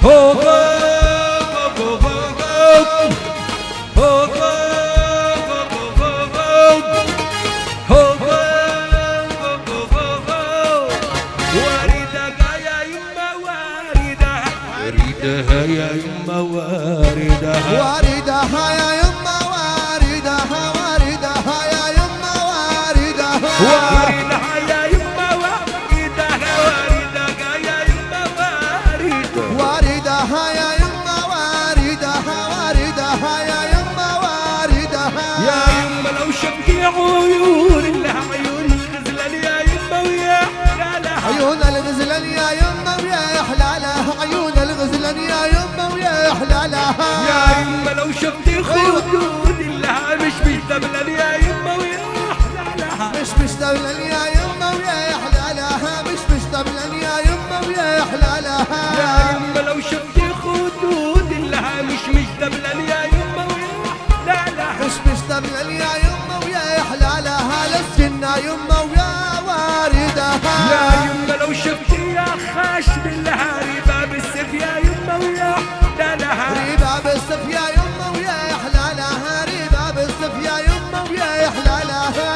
واردها يا يما واردها واردها يا يما واردها واردها يا يما واردها واردها يا يما واردها واردها يا يما واردها واردها يا يما واردها واردها يا يما واردها يا يما لو شفتي عيون لها عيون الغزلان يا يما ويا حلالها عيون الغزلان يا يما ويا حلالها عيون الغزلان يا يما ويا حلالها يا يما لو شفتي خدود لها مش دبلان يا يما ويا حلالها مش دبلان يا يما ويا حلالها مش دبلان يا يما ويا حلالها يا يما لو شفتي خدود لها مش دبلان يا يما ويا حلالها مش دبلان يا يما ويا حلالها للجنة يما ويا واردها يا يما لو شفتي يا خاشم لها رباب السيف يا يما ويا حلالها رباب السيف يا يما ويا حلالها رباب السيف يا يما ويا حلالها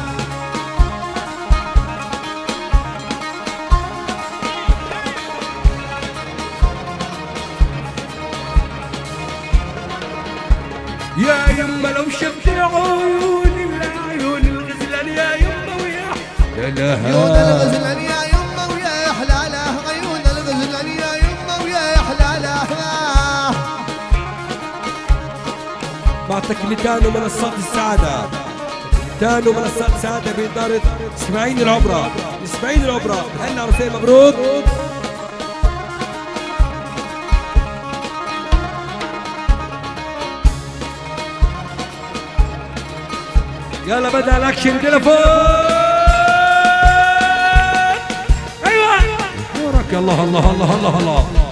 يا يما لو شفتي عيون عيون الغزلان يا يما ويا حلالها عيون الغزلان يا يما ويا حلالها عيون الغزلان يا يما ويا حلالها بعطيك تانو منصات السعادة، تانو منصات السعادة بإدارة إسماعيل العبرة. إسماعيل العبرة هلا رفيق مبروك. يلا بدأ الأكشن تليفون. أيوة نورك. الله الله الله الله الله.